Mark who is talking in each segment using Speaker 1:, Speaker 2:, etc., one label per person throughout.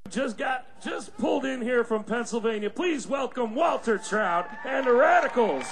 Speaker 1: just pulled in here from Pennsylvania. Please welcome Walter Trout and the Radicals.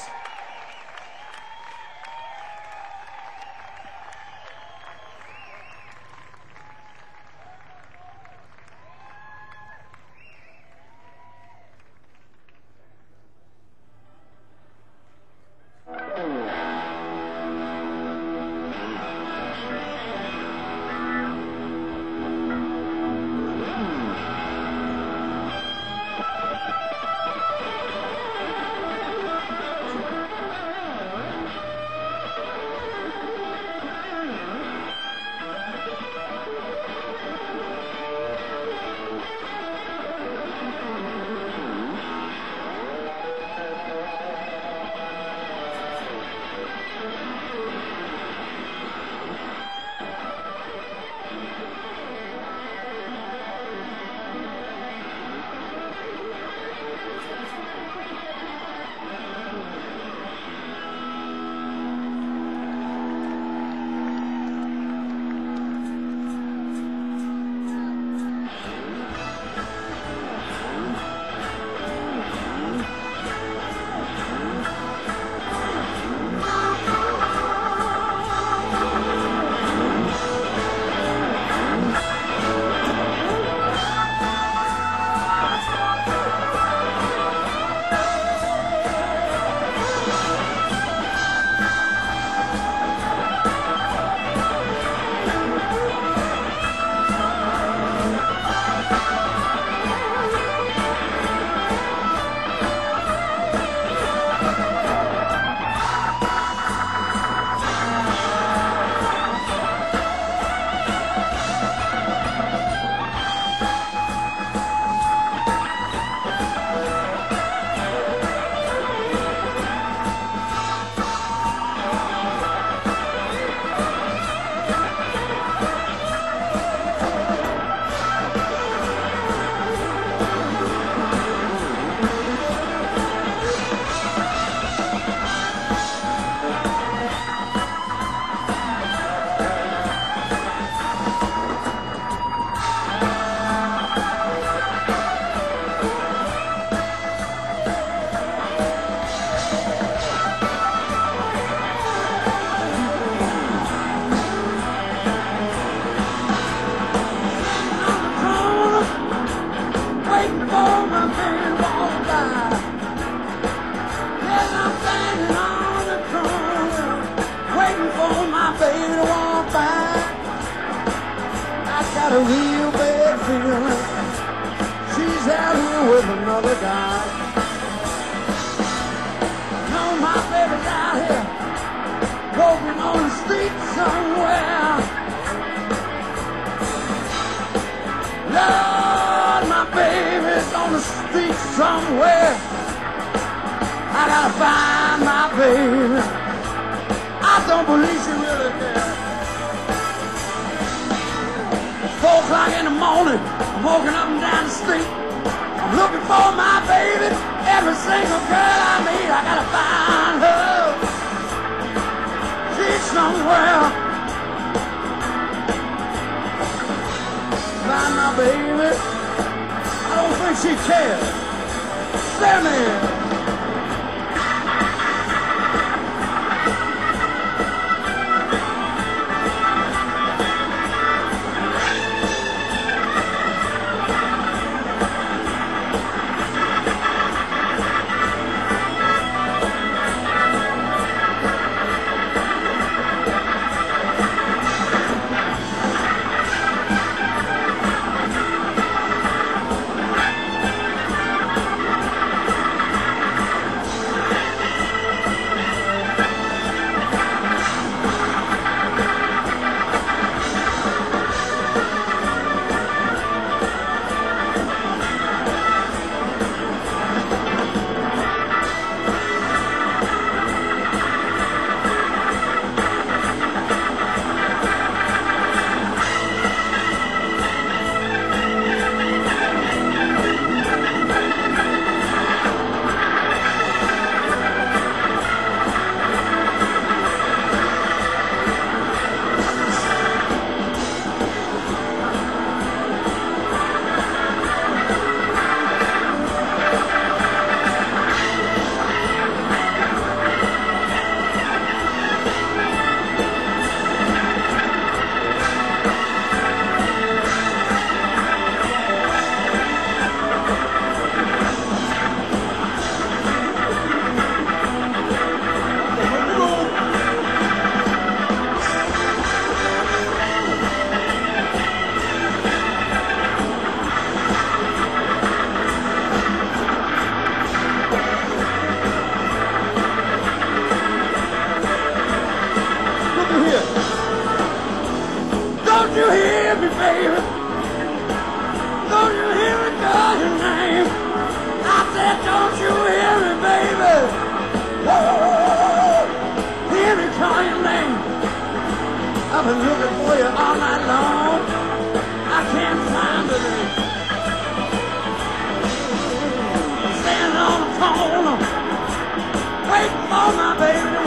Speaker 2: got a real bad feeling she's out here with another guy. No, my baby's out here walking on the street somewhere. Lord, my baby's on the street somewhere. I gotta find my baby. I don't believe she really cares. 4 o'clock in the morning, I'm walking up and down the street. I'm looking for my baby. Every single girl I meet, I gotta find her. She's somewhere. Find my baby. I don't think she cares. Sammy.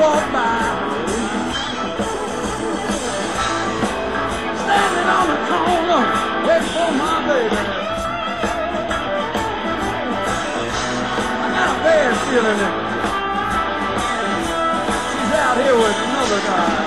Speaker 2: walk by. Standing on the corner, waiting for my baby. I got a bad feeling that she's out here with another guy.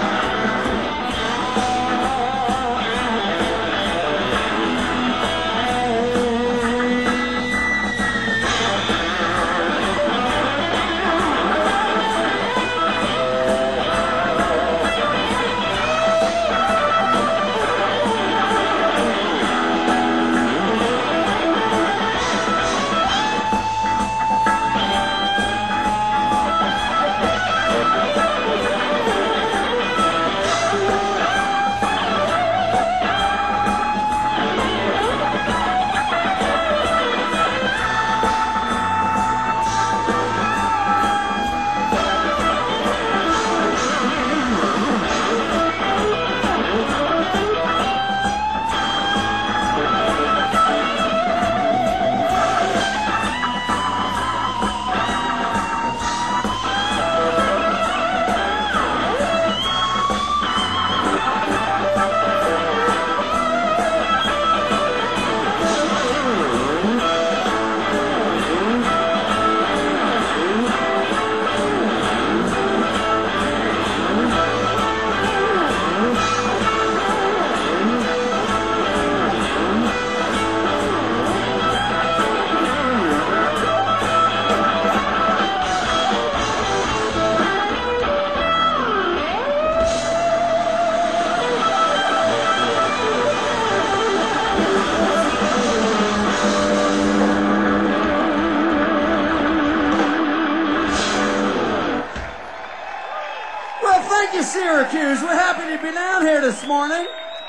Speaker 2: Syracuse, we're happy to be down here this morning.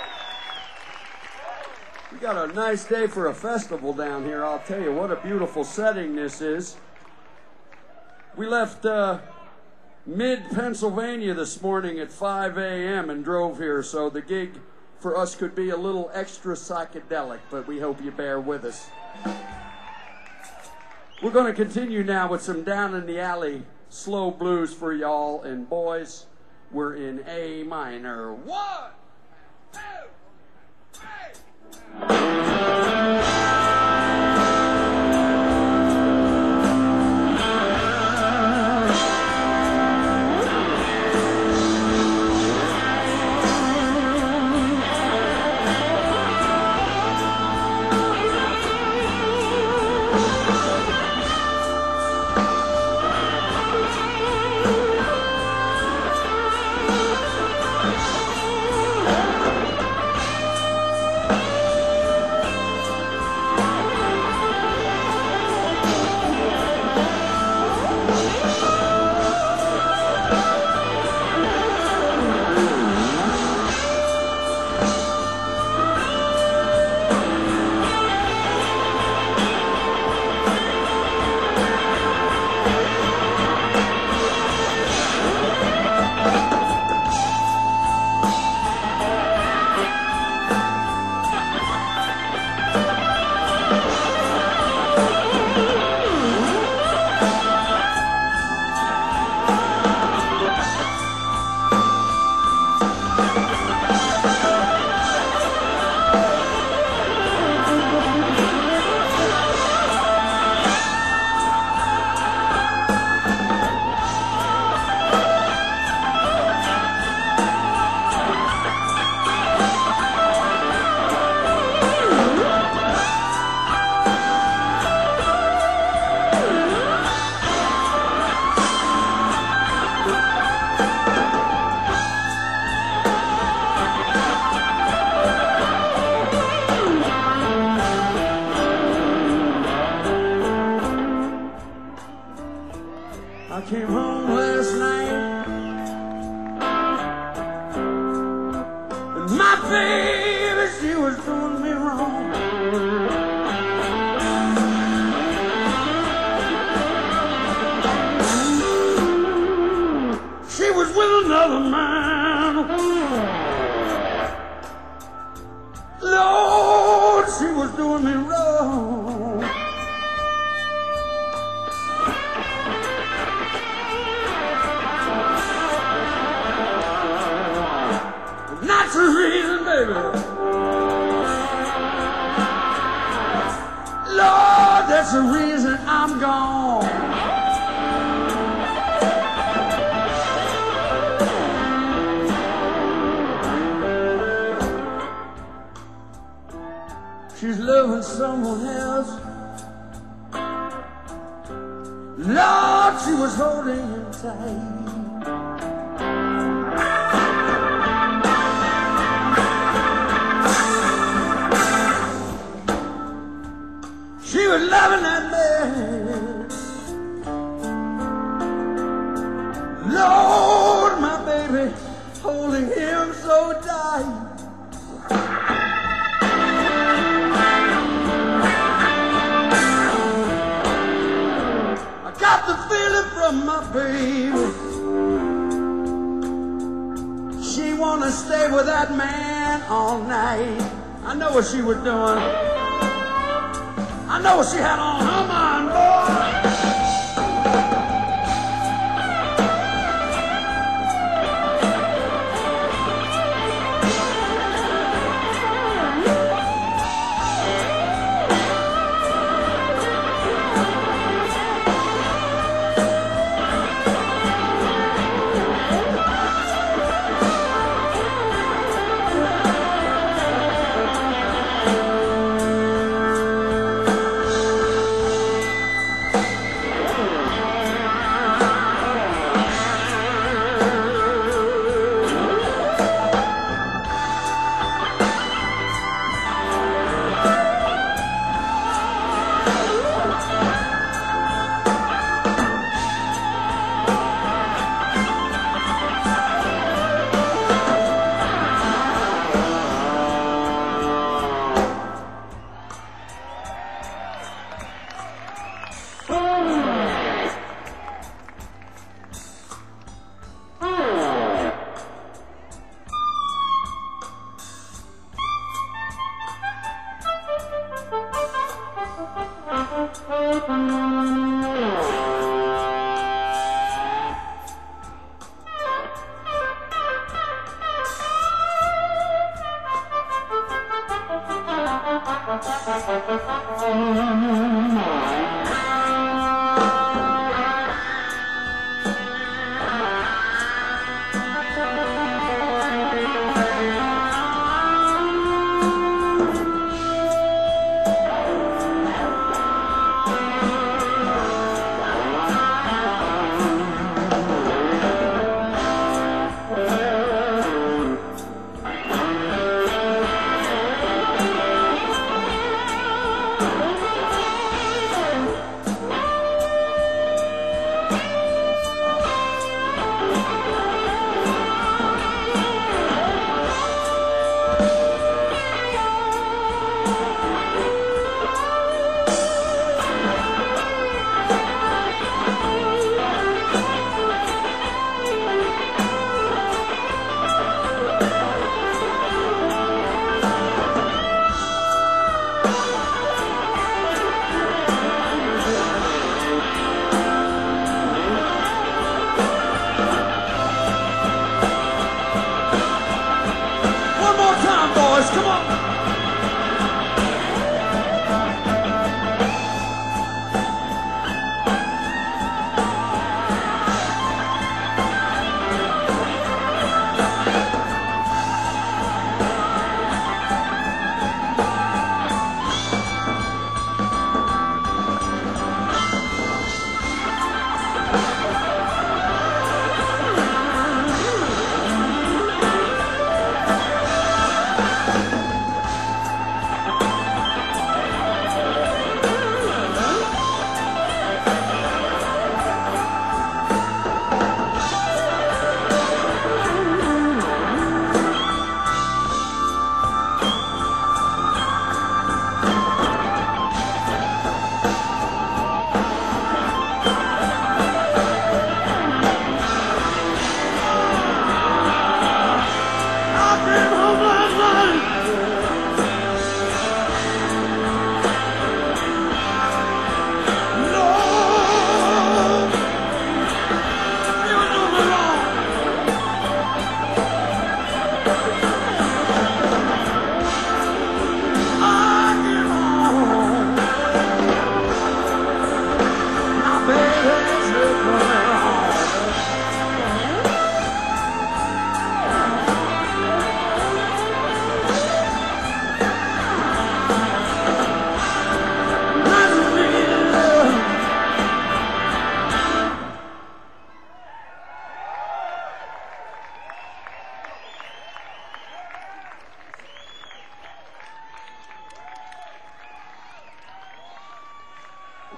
Speaker 2: We got a nice day for a festival down here. I'll tell you what a beautiful setting this is. We left mid-Pennsylvania this morning at 5 a.m. and drove here, so the gig for us could be a little extra psychedelic, but we hope you bear with us. We're going to continue now with some down in the alley slow blues for y'all, and boys, we're in A minor. 1, 2, 3. came home last night, and my baby, she was doing me wrong. She was with another man. Lord, she was doing me wrong. Lord, that's the reason I'm gone. She's loving someone else. Lord, she was holding him tight. She was loving that man. Lord, my baby, holding him so tight. Got the feeling from my baby. She wanna stay with that man all night. I know what she was doing. I know what she had on her mind, boy.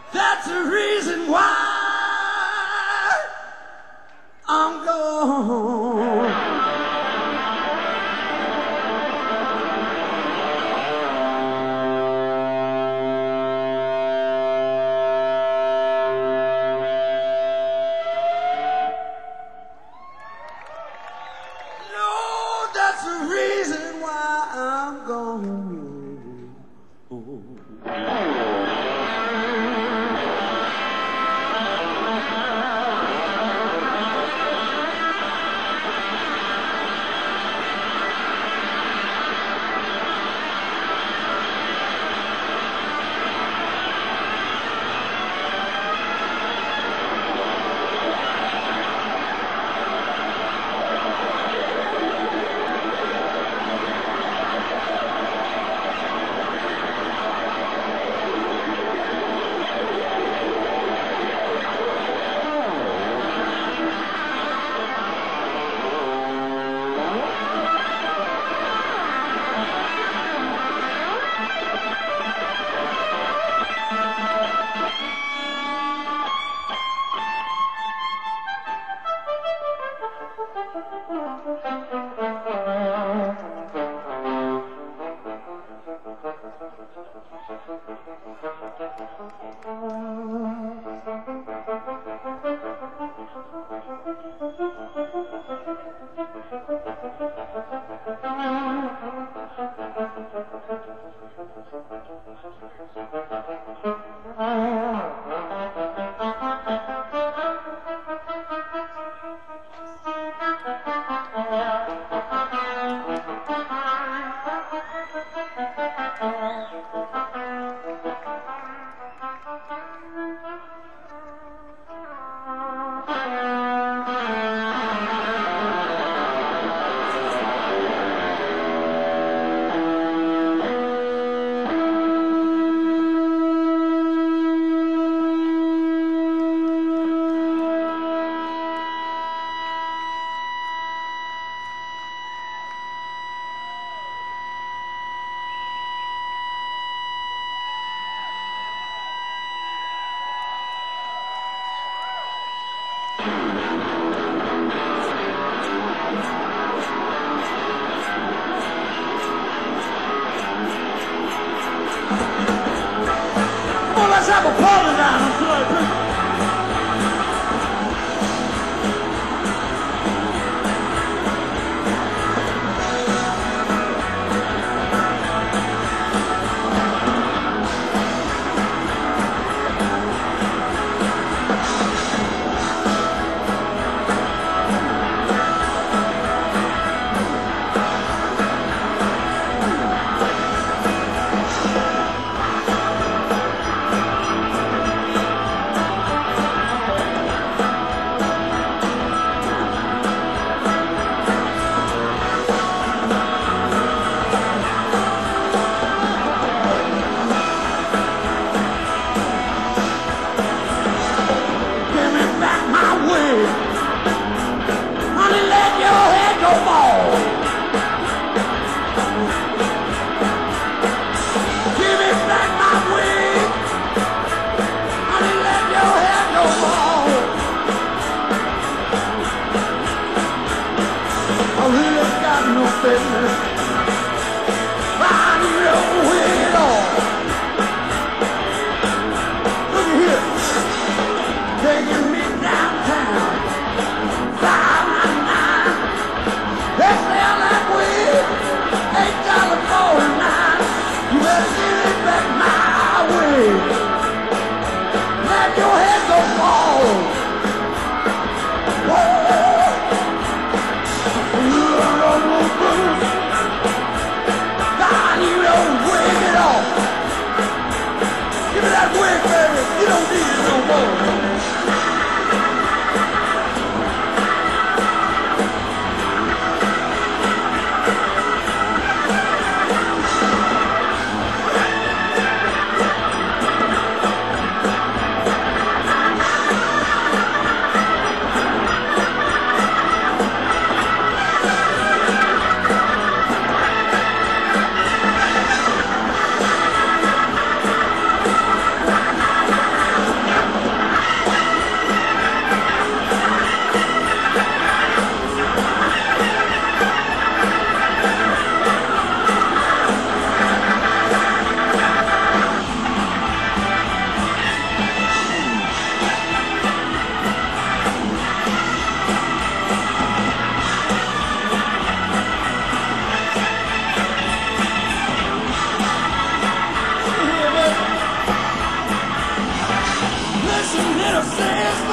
Speaker 2: That's the reason why I'm gone. No, that's the reason why I'm gone. Let's have a party down until I drink.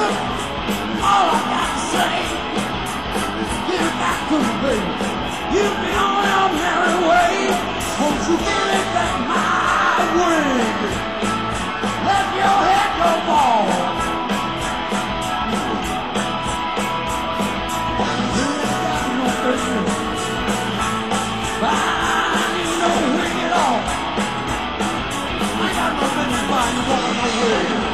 Speaker 2: all I got to say, give it back to me, baby. You've been on your merry way. Won't you give it back my way? Let your head go bald. You ain't got no business. Fine, you know wing it all. I got no business buying you going nowhere.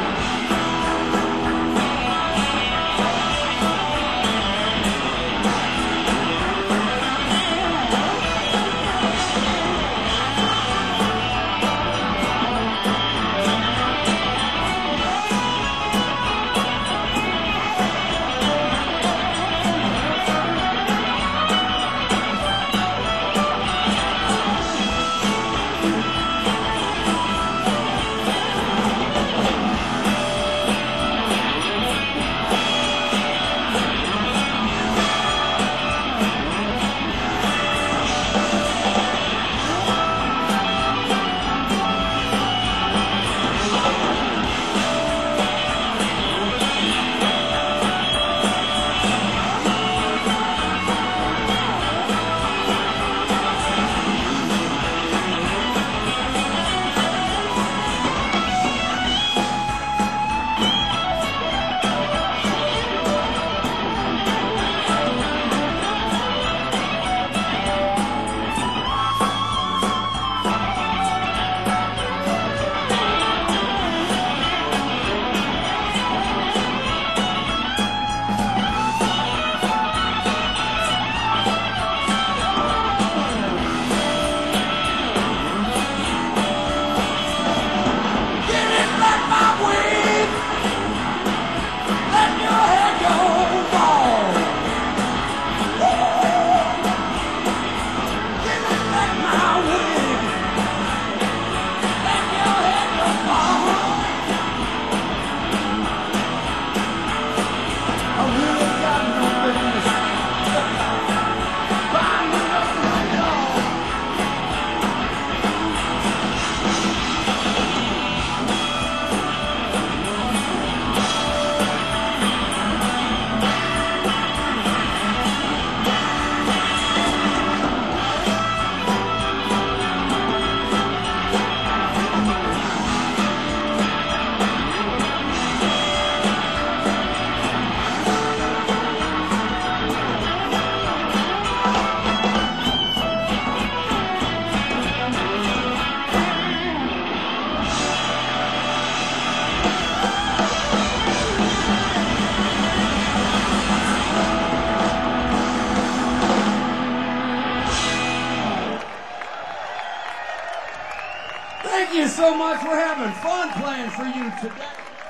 Speaker 2: Thank you so much. We're having fun playing for you today.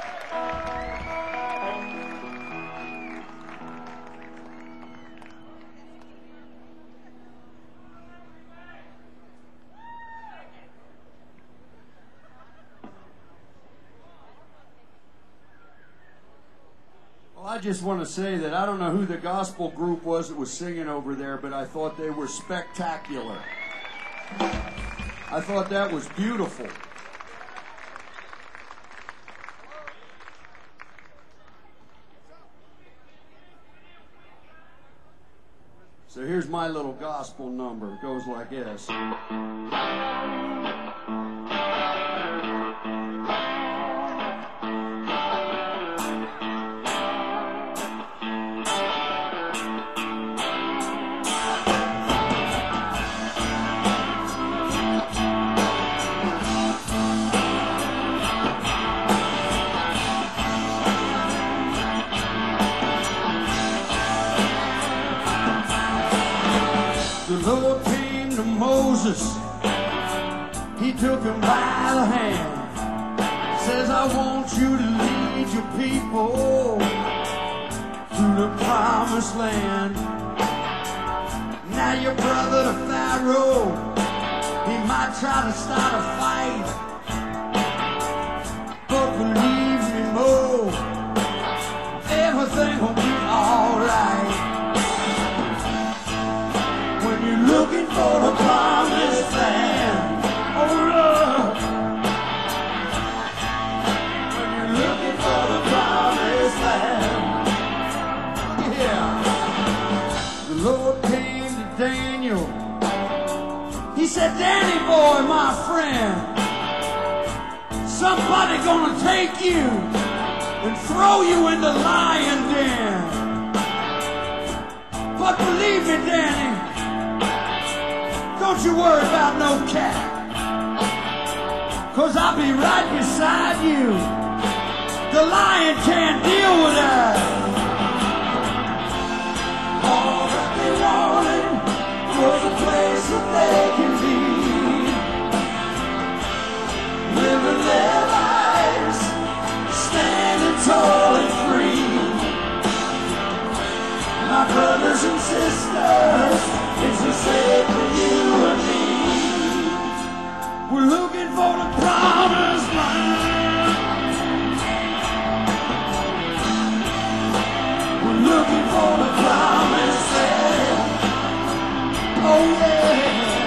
Speaker 2: Well, I just want to say that I don't know who the gospel group was that was singing over there, but I thought they were spectacular. I thought that was beautiful. So here's my little gospel number. It goes like this. The Lord came to Moses, he took him by the hand, says, I want you to lead your people to the promised land. Now your brother the Pharaoh, he might try to start a fight, but believe me, Mo, everything will be alright. Looking for the promised land, oh Lord. When you're looking for the promised land, Daniel. He said, Danny boy, my friend, somebody gonna take you and throw you in the lion den. But believe me, Danny, don't you worry about no cat, 'cause I'll be right beside you. The lion can't deal with us. All that they wanted was a place that they can be, living their lives, standing tall and free. My brothers and sisters, it's the same for you and me. We're looking for the promised land. We're looking for the promised land. Oh yeah.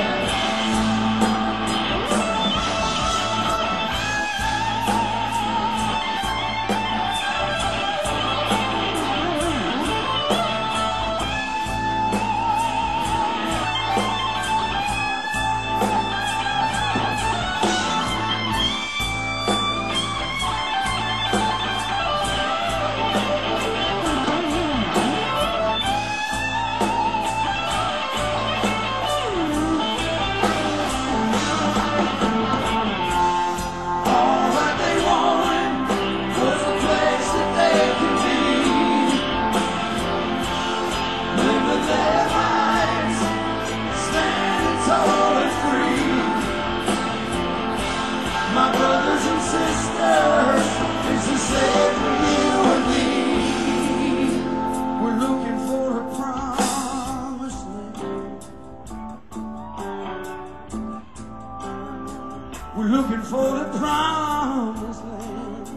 Speaker 2: We're looking for the promised land.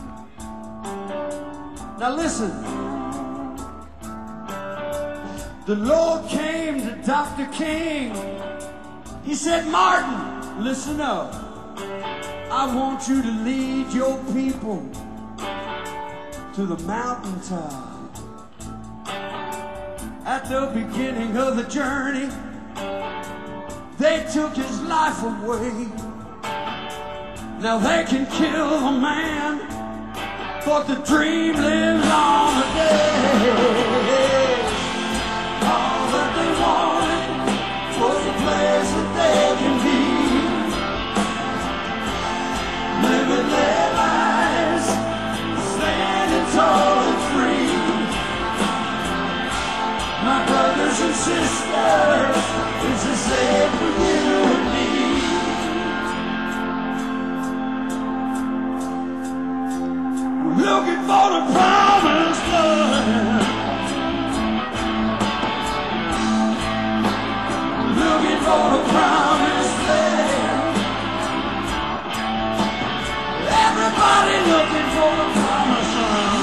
Speaker 2: Now listen. The Lord came to Dr. King. He said, Martin, listen up. I want you to lead your people to the mountaintop. At the beginning of the journey, they took his life away. Now they can kill a man, but the dream lives on today. All that they wanted was a place that they can be, living their lives, standing tall and free. My brothers and sisters, it's the same for you and me. Looking for the promised land. Looking for the promised land. Everybody looking for the promised land.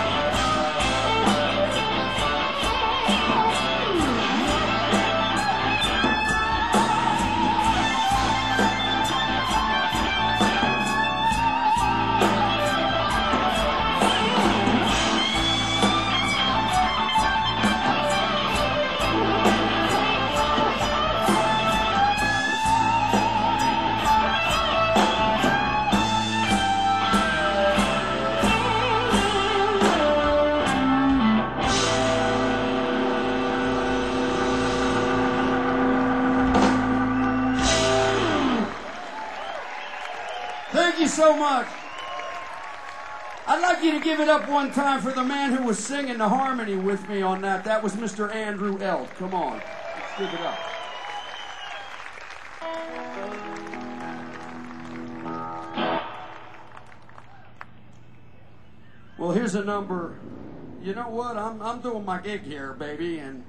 Speaker 2: Thank you so much. I'd like you to give it up one time for the man who was singing the harmony with me on that. That was Mr. Andrew Elt. Come on, let's give it up. Well, here's a number. You know what? I'm doing my gig here, baby, and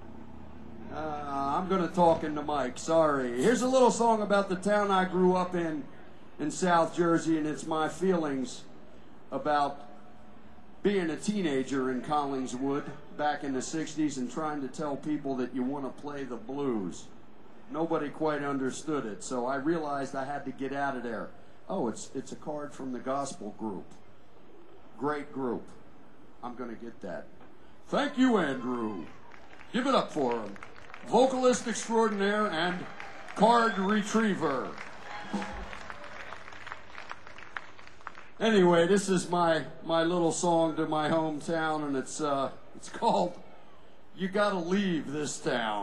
Speaker 2: I'm going to talk in the mic. Sorry. Here's a little song about the town I grew up in South Jersey, and it's my feelings about being a teenager in Collingswood back in the 60s and trying to tell people that you want to play the blues. Nobody quite understood it, so I realized I had to get out of there. Oh, it's a card from the gospel group. Great group. I'm going to get that. Thank you, Andrew. Give it up for him. vocalist extraordinaire and card retriever. Anyway, this is my little song to my hometown, and it's called "You Gotta Leave This Town."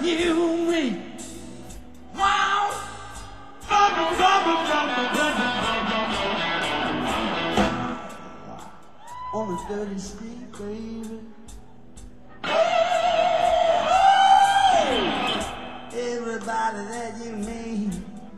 Speaker 2: you and me. Wow. On the 30th Street, baby. Everybody that you meet.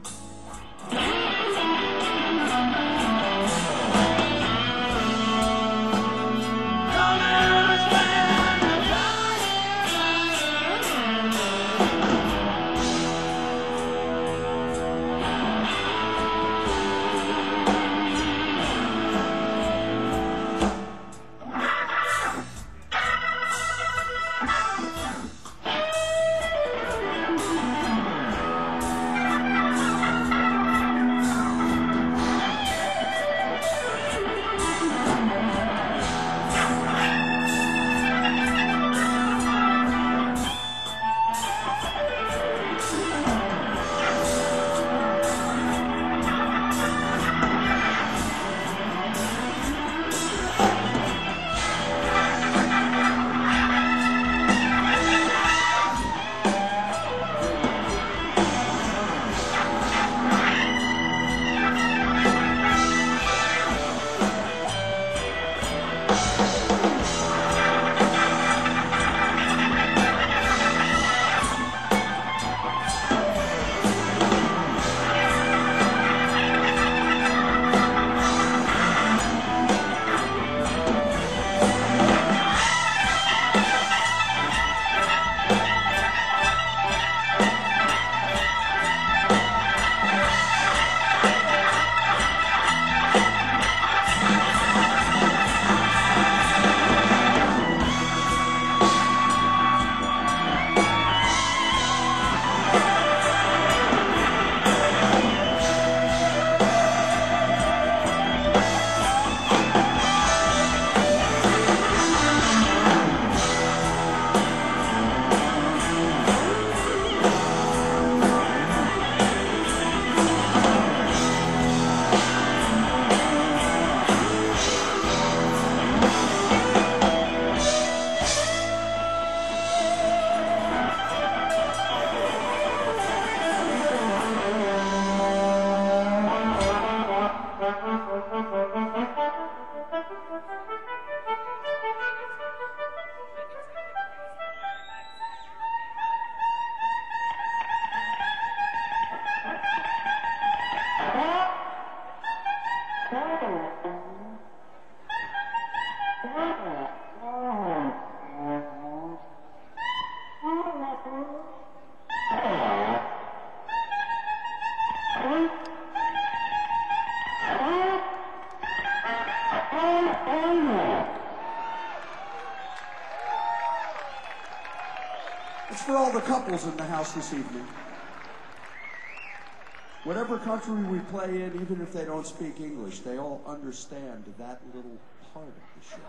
Speaker 2: It's for all the couples in the house this evening. Whatever country we play in, even if they don't speak English, they all understand that little part of the show.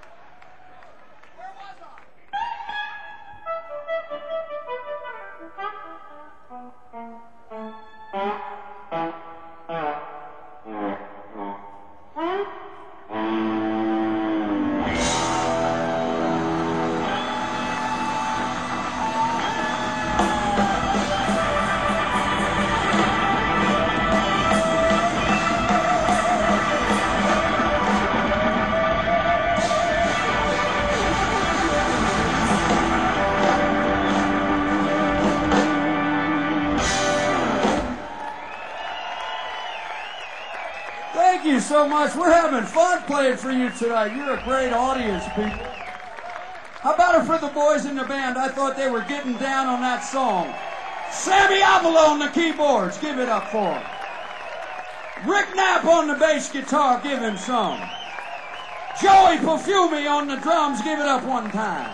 Speaker 2: Thank you so much. We're having fun playing for you tonight. You're a great audience, people. How about it for the boys in the band? I thought they were getting down on that song. Sammy Avila on the keyboards. Give it up for him. Rick Knapp on the bass guitar. Give him some. Joey Perfumi on the drums. Give it up one time.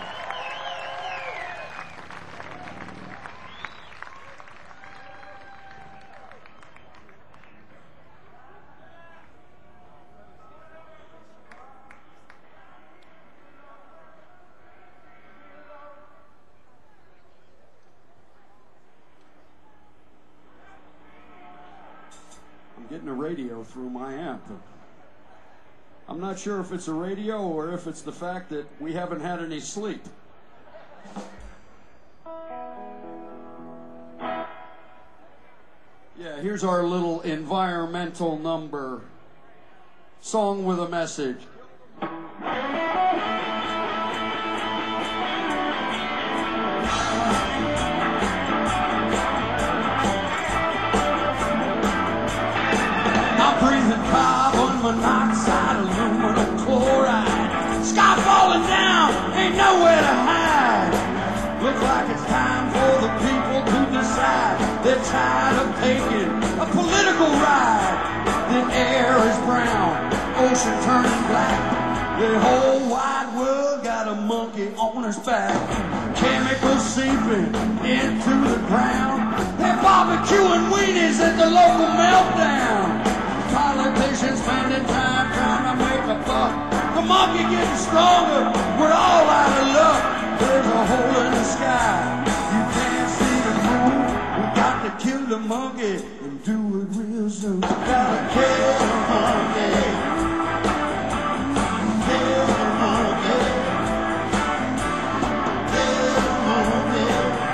Speaker 2: Getting a radio through my amp. I'm not sure if it's a radio or if it's the fact that we haven't had any sleep. Yeah, here's our little environmental number. Song with a message. I'm breathing carbon monoxide, aluminum chloride. Sky falling down, ain't nowhere to hide. Looks like it's time for the people to decide. They're tired of taking a political ride. The air is brown, ocean turning black. The whole wide world got a monkey on its back. Chemicals seeping into the ground. They're barbecuing weenies at the local meltdown. Politicians spending time trying to make a buck. The monkey getting stronger, we're all out of luck. There's a hole in the sky, you can't see the moon. We got to kill the monkey and do it real soon. Gotta kill the monkey. Kill the monkey. Kill the monkey.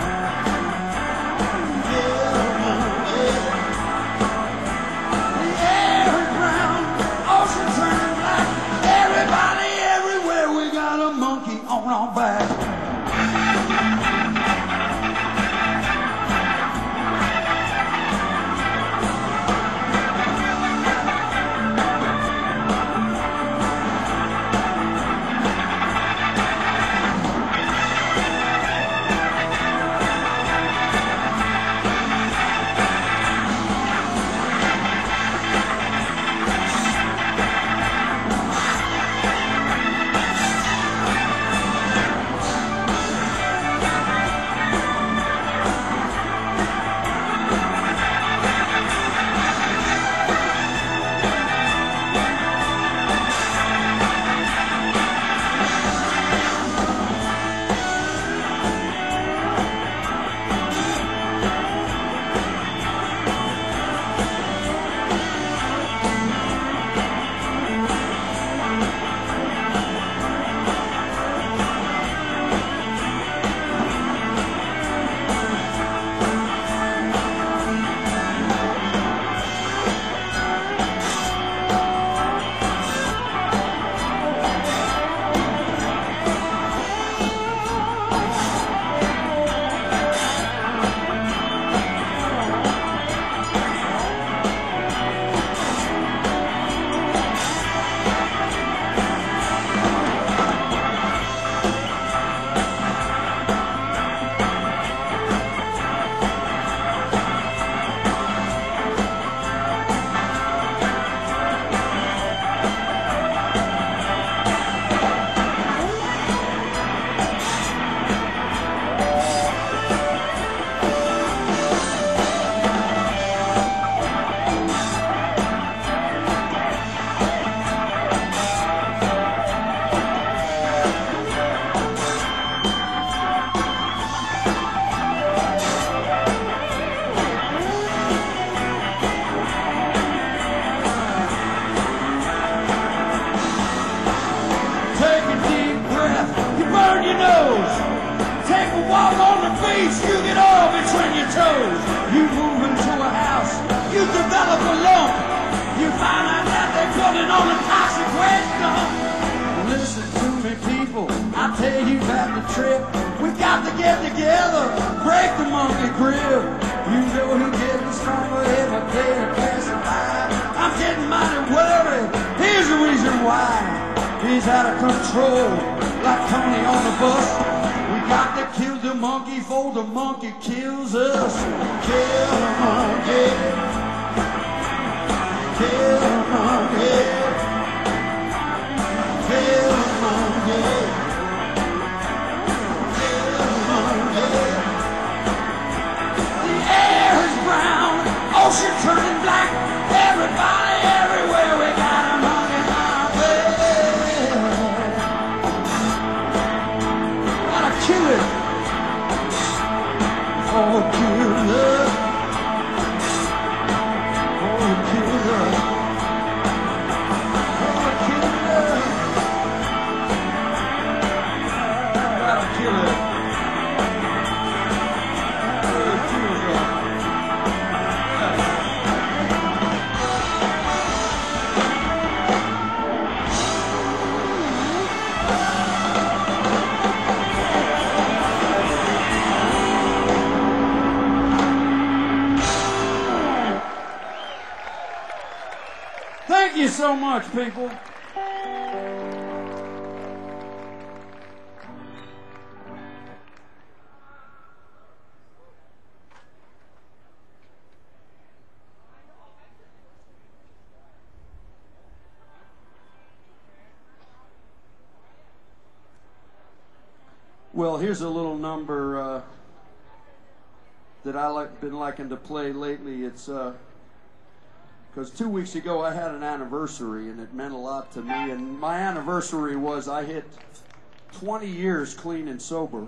Speaker 2: Kill the monkey. The air is brown, ocean turning black. Everybody, everywhere, we got a monkey on our back. You get all between your toes. You move into a house, you develop a lump. You find out that they're putting on a toxic waste dump. Listen to me, people, I tell you about the trip. We got to get together, break the monkey grip. You know he's getting stronger every day to pass it by. I'm getting mighty worried. Here's the reason why. He's out of control, like Tony on the bus. Got to kill the monkey before the monkey kills us. Kill the monkey. Kill the monkey. Kill the monkey. Kill the monkey. The air is brown, ocean turning black. Everybody, everywhere, we got a monkey our way. Gotta kill it. Oh, killer. Oh, killer. Oh, killer. Gotta kill it. Oh, killer. Thank you so much, people. Well, here's a little number that I've been liking to play lately. It's because 2 weeks ago I had an anniversary and it meant a lot to me. And my anniversary was I hit 20 years clean and sober.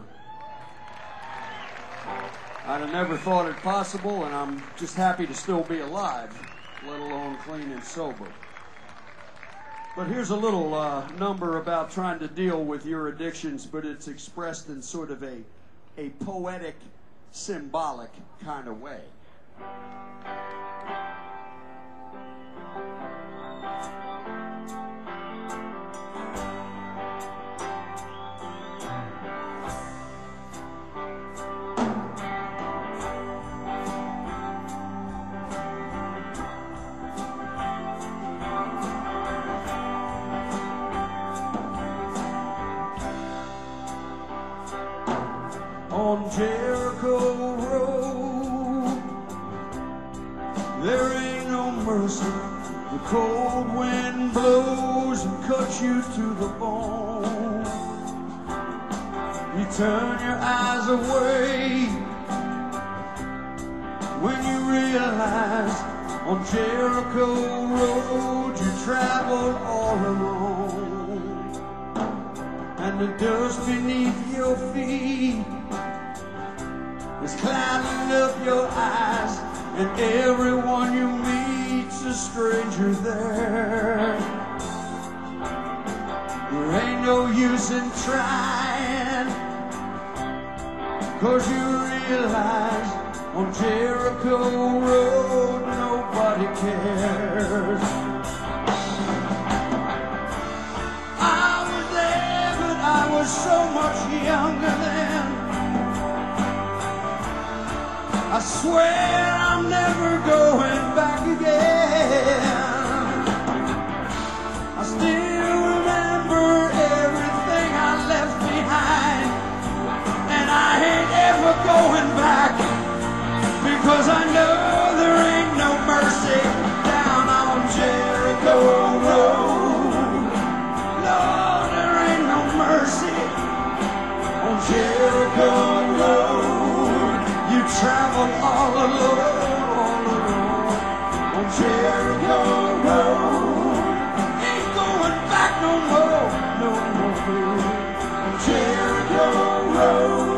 Speaker 2: I'd have never thought it possible, and I'm just happy to still be alive, let alone clean and sober. But here's a little number about trying to deal with your addictions, but it's expressed in sort of a poetic, symbolic kind of way. On Jericho Road, there ain't no mercy. The cold wind blows and cuts you to the bone. You turn your eyes away when you realize on Jericho Road you traveled all alone. And the dust beneath your feet is clouding up your eyes, and everyone you meet's a stranger there. There ain't no use in trying, 'cause you realize on Jericho Road nobody cares. I was there, but I was so much younger then. I swear I'm never going back again. I still remember everything I left behind, and I ain't ever going back, because I know there ain't no mercy down on Jericho Road. No, there ain't no mercy on Jericho Road. You travel all alone on Jericho Road. Ain't going back no more, no more on Jericho Road.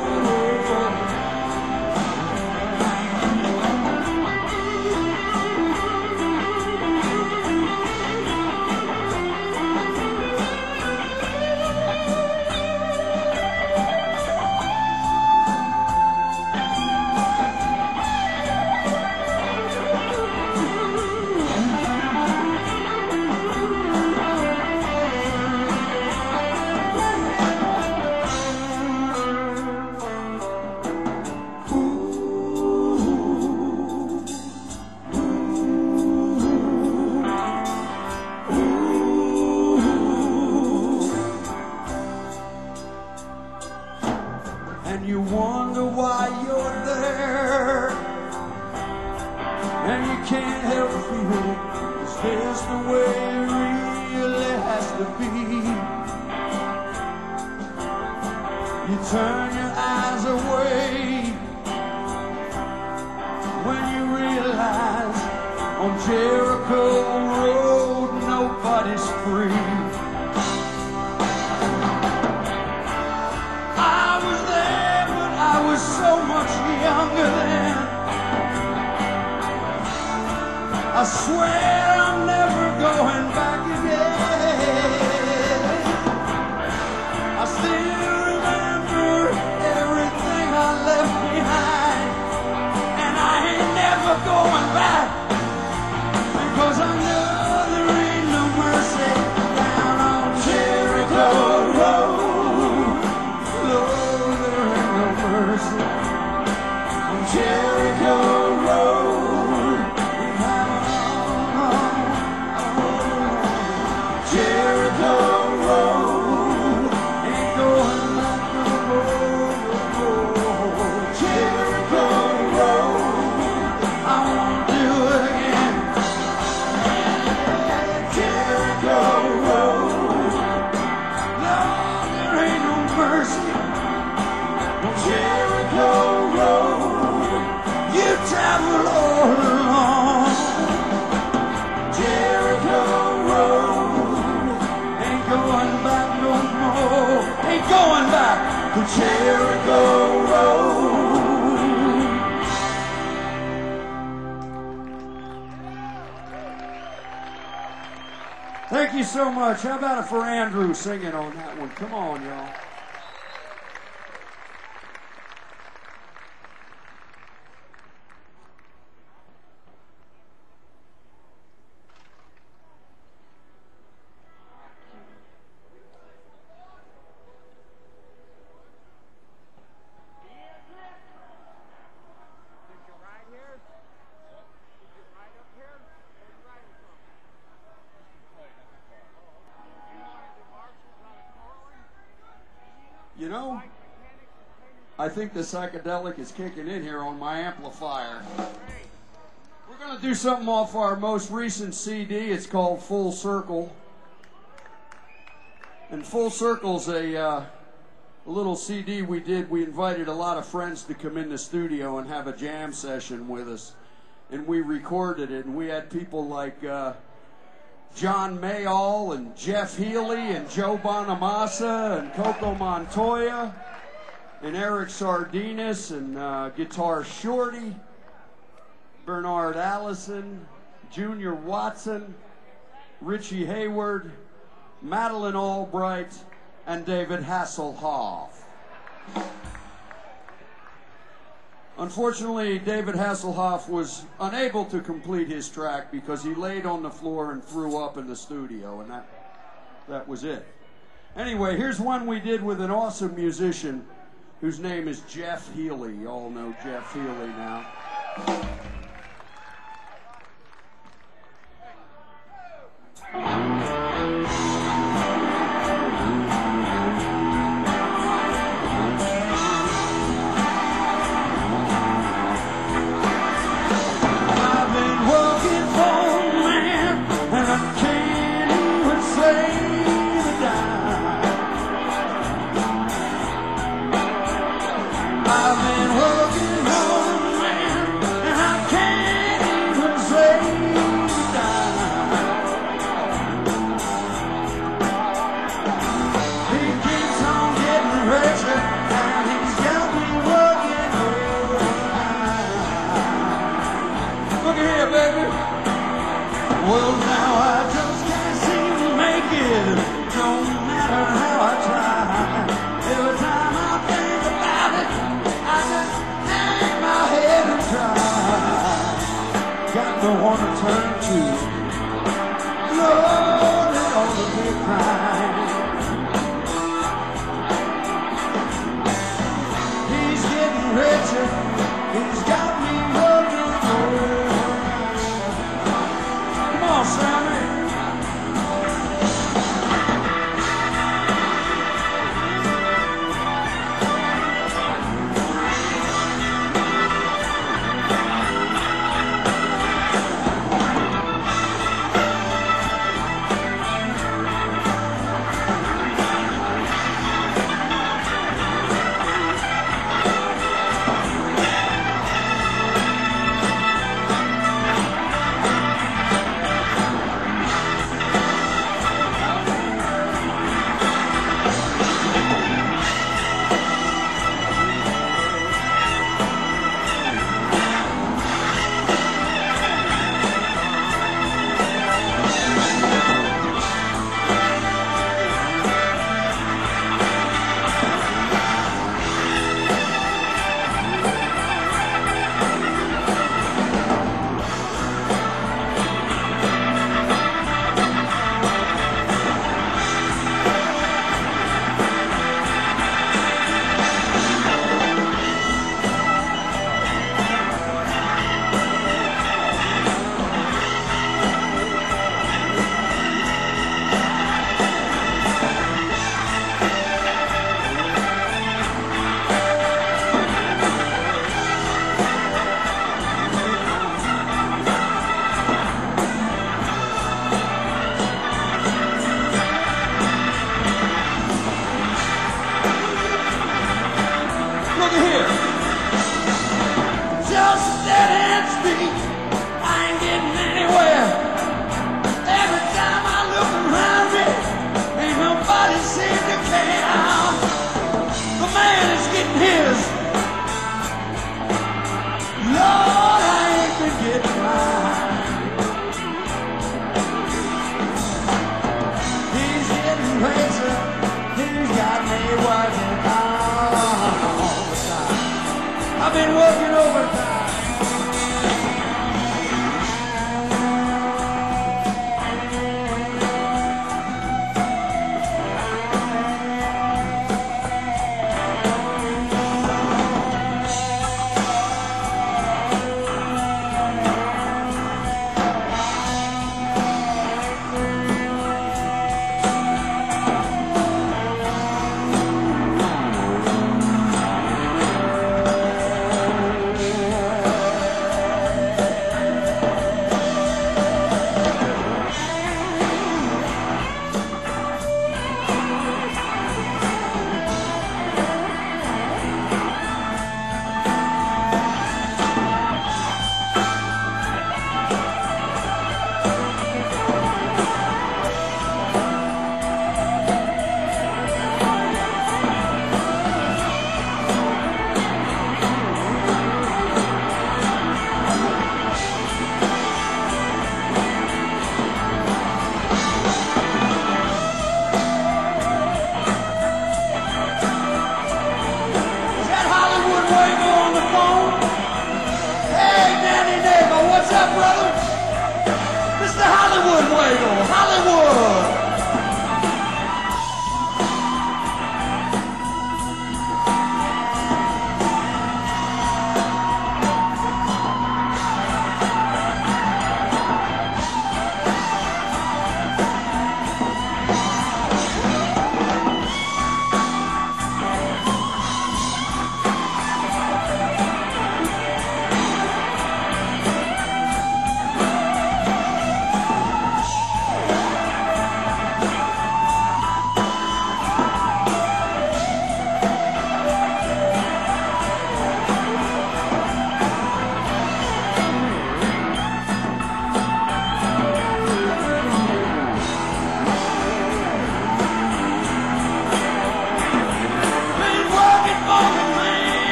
Speaker 2: And you wonder why you're there, and you can't help feeling it's just the way it really has to be. You turn your eyes away when you realize on Jericho Road nobody's free. So much younger then. I swear I'm never going back again. I still remember everything I left behind, and I ain't never going back, because I know there ain't no mercy down on Jericho Road. Lord, there ain't no mercy on Jericho Road. Thank you so much. How about it for Andrew singing on that one? Come on, y'all. You know, I think the psychedelic is kicking in here on my amplifier. We're going to do something off our most recent CD. It's called Full Circle. And Full Circle's a little CD we did. We invited a lot of friends to come in the studio and have a jam session with us. And we recorded it, and we had people like John Mayall and Jeff Healey and Joe Bonamassa and Coco Montoya and Eric Sardinas and Guitar Shorty, Bernard Allison, Junior Watson, Richie Hayward, Madeline Albright, and David Hasselhoff. Unfortunately, David Hasselhoff was unable to complete his track because he laid on the floor and threw up in the studio, and that was it. Anyway, here's one we did with an awesome musician whose name is Jeff Healey. You all know Jeff Healey now.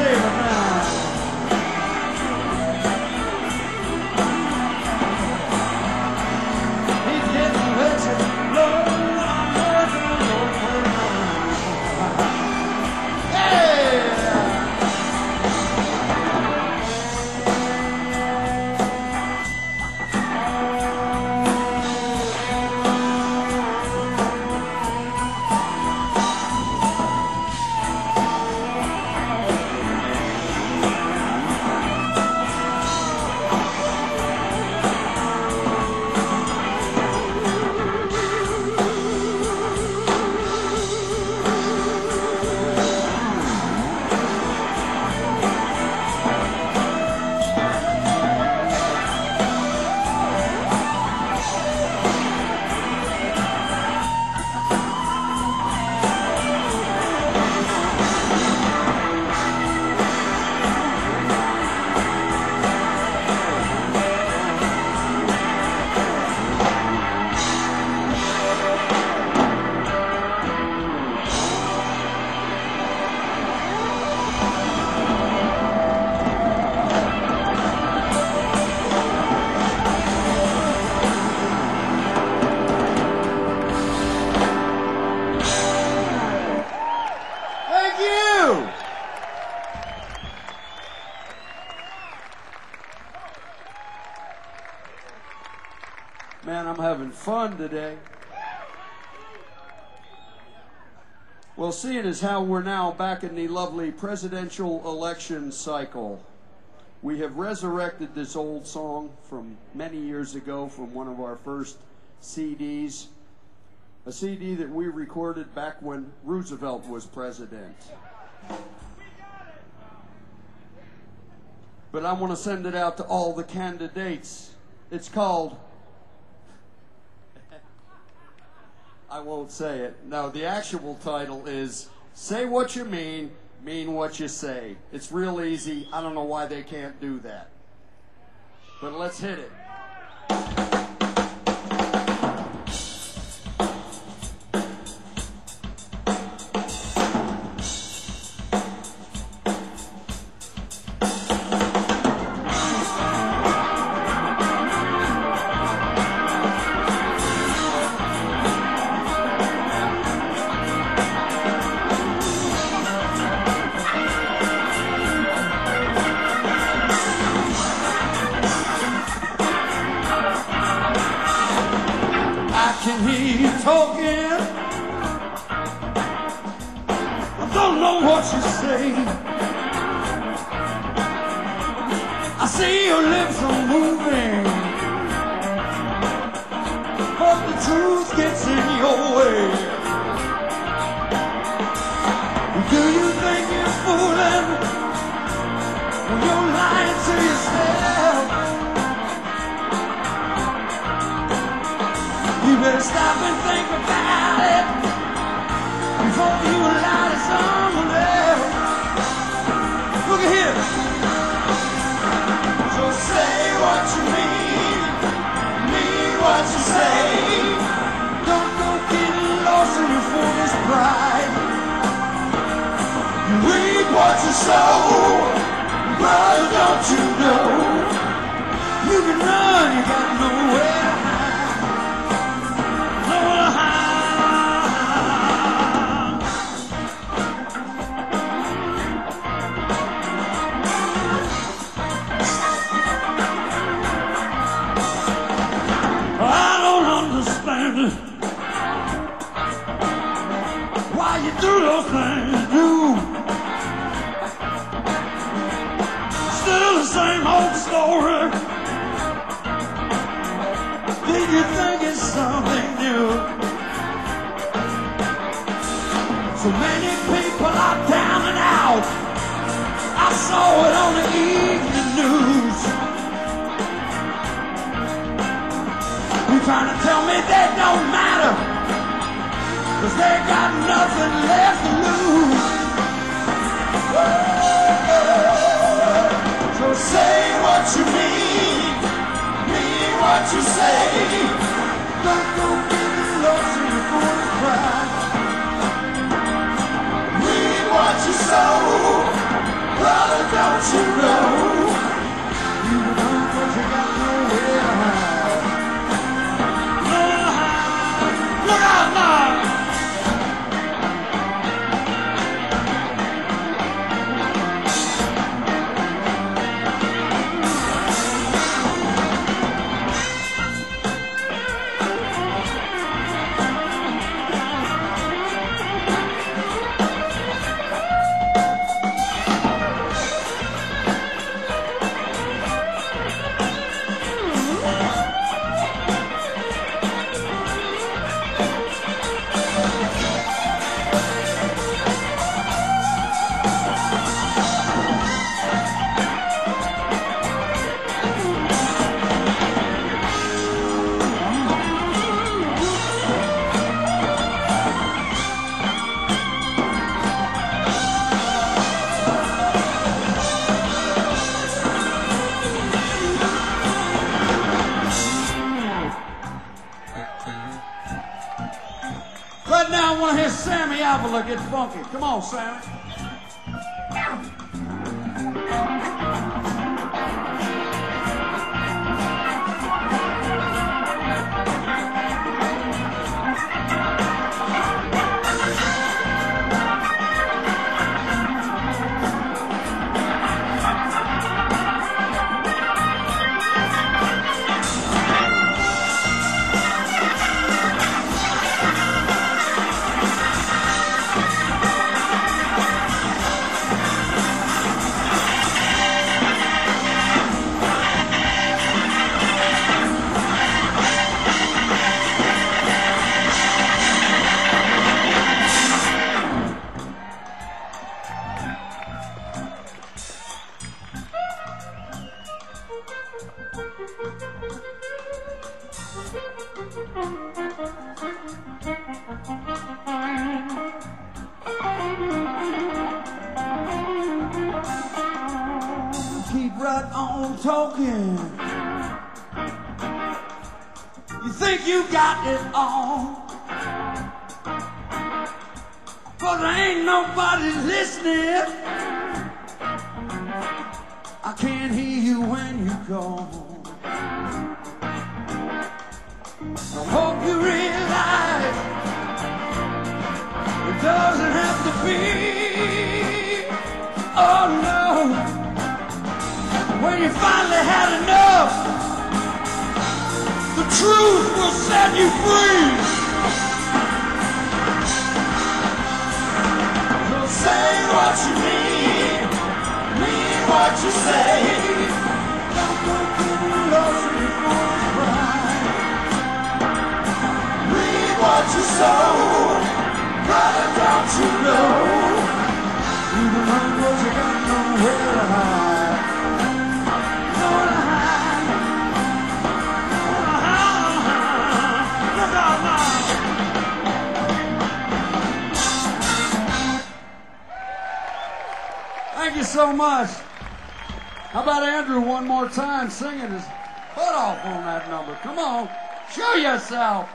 Speaker 2: David now. He's getting wretched, Lord, I'm working over now. Yeah! Thank you! Man, I'm having fun today. Well, seeing as how we're now back in the lovely presidential election cycle, we have resurrected this old song from many years ago from one of our first CDs, a CD that we recorded back when Roosevelt was president. But I want to send it out to all the candidates. It's called... I won't say it. No, the actual title is Say What You Mean What You Say. It's real easy. I don't know why they can't do that. But let's hit it. Can hear you talking. I don't know what you say. I see your lips are moving, but the truth gets in your way. Do you think you're fooling when you're lying to yourself? You better stop and think about it before you lie to someone else. Look at here. So say what you mean what you say. Don't go getting lost in your foolish pride. You reap what you sow, brother, don't you know? You can run, you got nowhere to hide. Why you do those things you do? Still the same old story. Did you think it's something new? So many people are down and out. I saw it on the evening news. You trying to tell me they don't matter? 'Cause they got nothing left to lose. So say what you mean what you say. Don't go getting lost in your foolish pride. Read what you sow, Brother, don't you know? You can run, but you got nowhere to hide. Look out now! Right now I want to hear Sammy Avila get funky. Come on, Sammy. Keep right on talking. You think you got it all, but there ain't nobody listening. I can't hear you when you call. I hope you realize it doesn't have to be. Oh no. When you finally had enough, the truth will set you free. So say what you mean what you say. Don't go getting lost in your own pride. Read what you sow, brother, don't you know? You can run, but you got nowhere to hide. Thank you so much. How about Andrew one more time singing his butt off on that number? Come on, show yourself.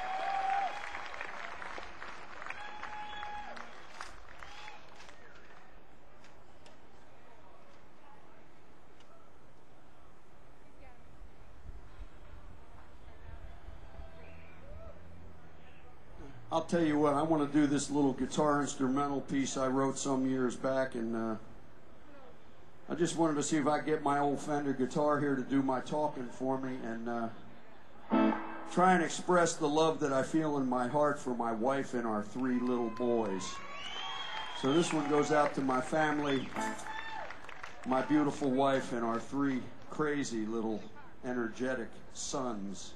Speaker 2: I'll tell you what, I want to do this little guitar instrumental piece I wrote some years back, and I just wanted to see if I could get my old Fender guitar here to do my talking for me and try and express the love that I feel in my heart for my wife and our 3 little boys. So this one goes out to my family, my beautiful wife, and our 3 crazy little energetic sons.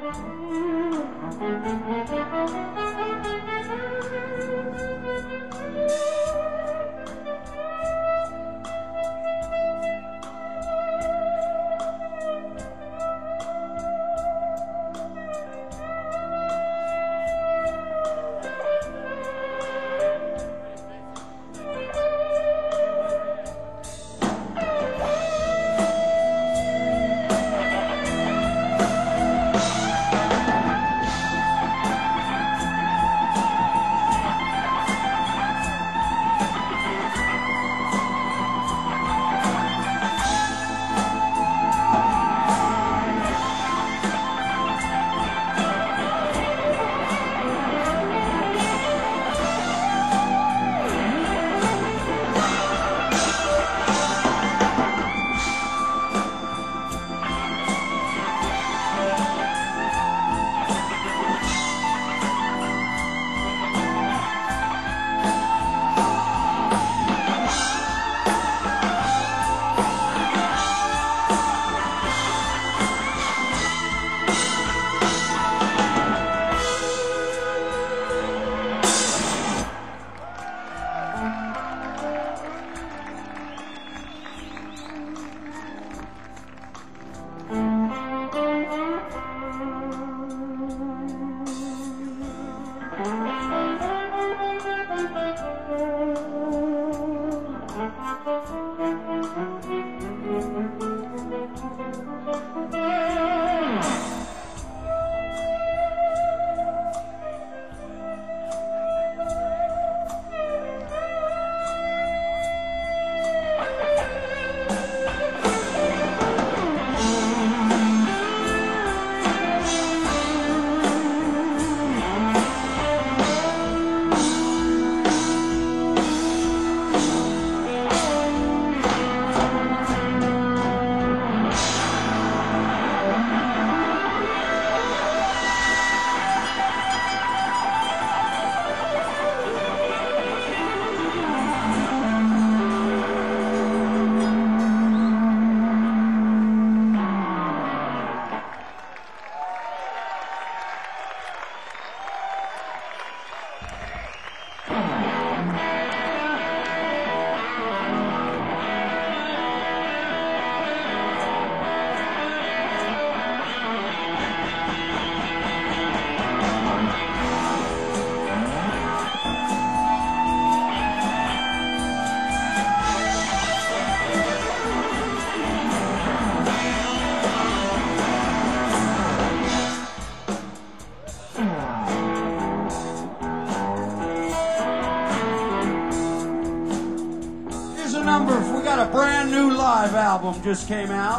Speaker 2: got a brand new live album just came out.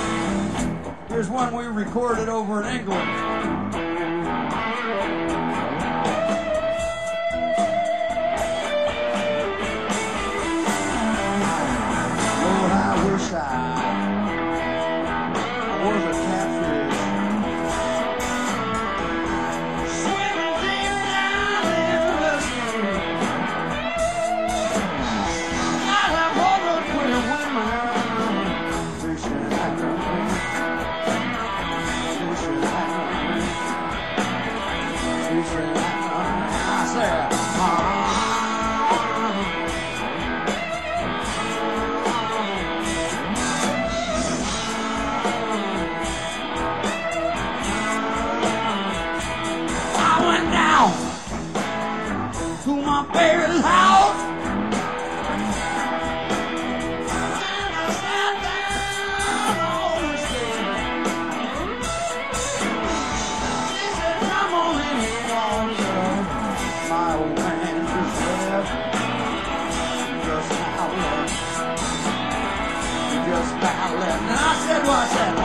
Speaker 2: Here's one we recorded over in England. Lord, I wish I was a catfish. Swimming deep down in the sea. I have ordered queer women fishing at the beach. Fishing at the beach. Fishing at the beach. I said, to my baby's house, and I sat down on the stairs. She said, "Come on in here, Walter." My old man just left, just now left, just now left. And I said, "What's that?"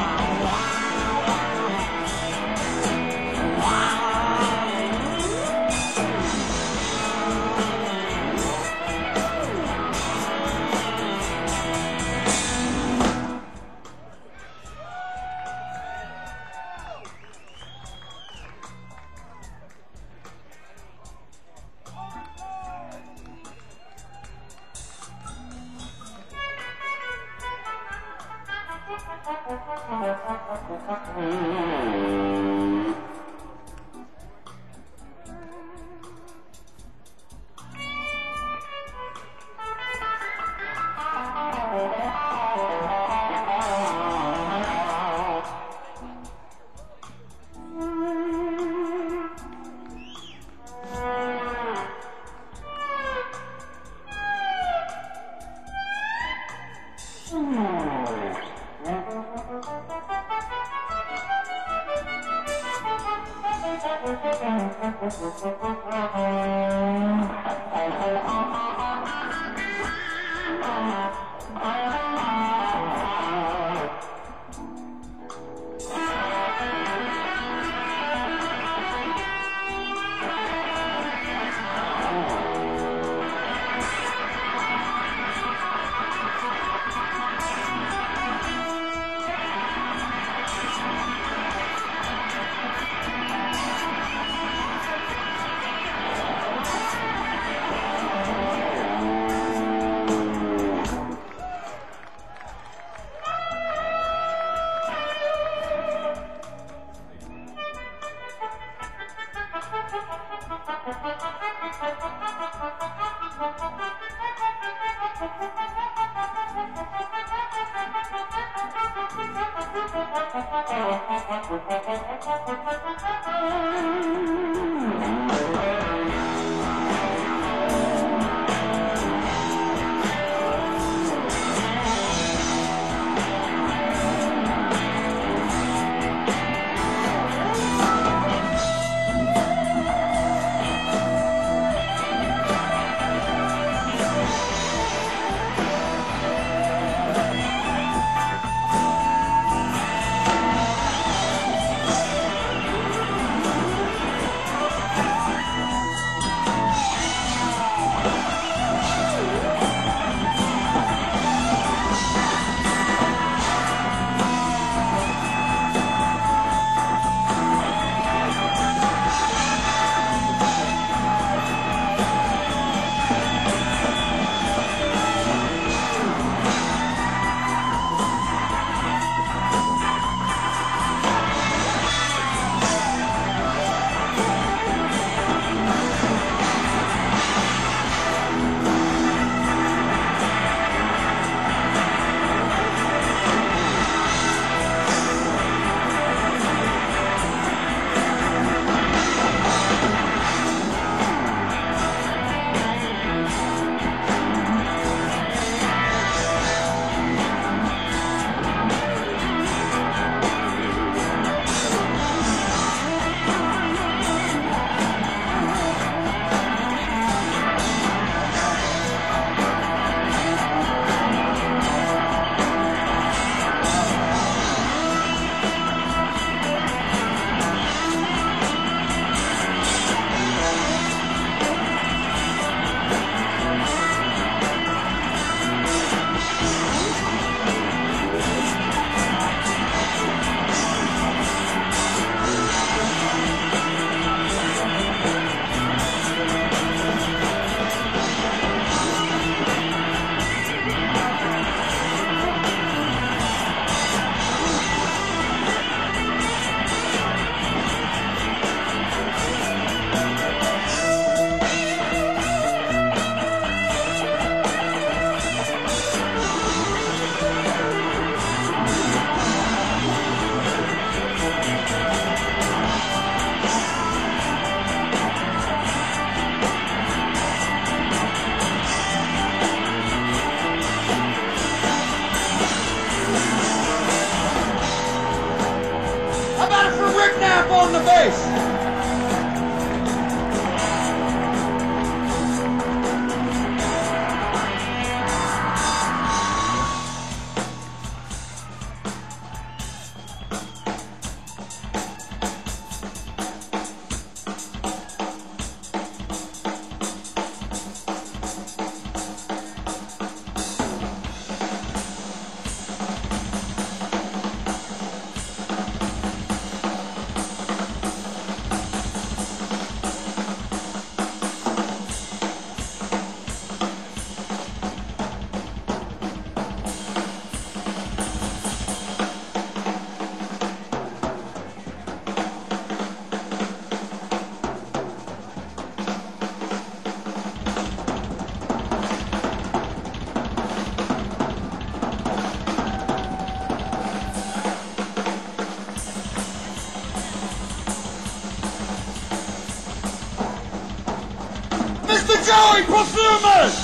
Speaker 2: On the bass. Mr. Joey Perfumas!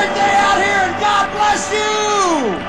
Speaker 2: great day out here, and God bless you!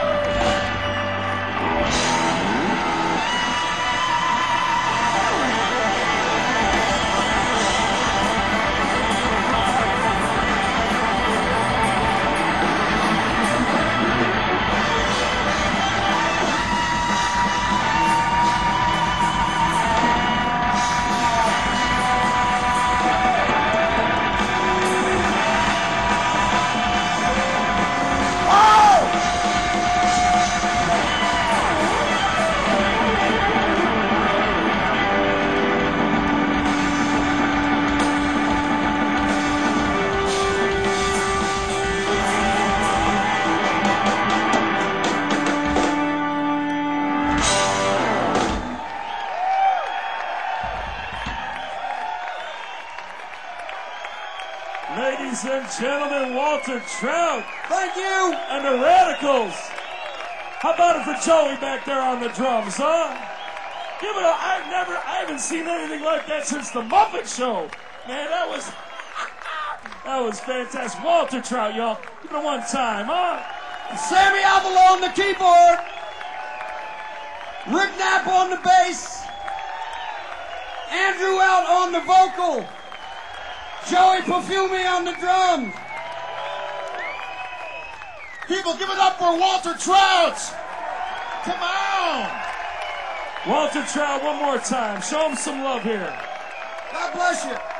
Speaker 1: Ladies and gentlemen, Walter Trout.
Speaker 2: Thank you!
Speaker 1: And the Radicals. How about it for Joey back there on the drums, huh? Give it a, I haven't seen anything like that since the Muppet Show. Man, that was fantastic. Walter Trout, y'all. Give it a one time, huh?
Speaker 2: Sammy Avila on the keyboard. Rick Knapp on the bass. Andrew Out on the vocal. Joey Perfumi on the drums.
Speaker 3: People, give it up for Walter Trout. Come on.
Speaker 1: Walter Trout, one more time. Show him some love here.
Speaker 2: God bless you.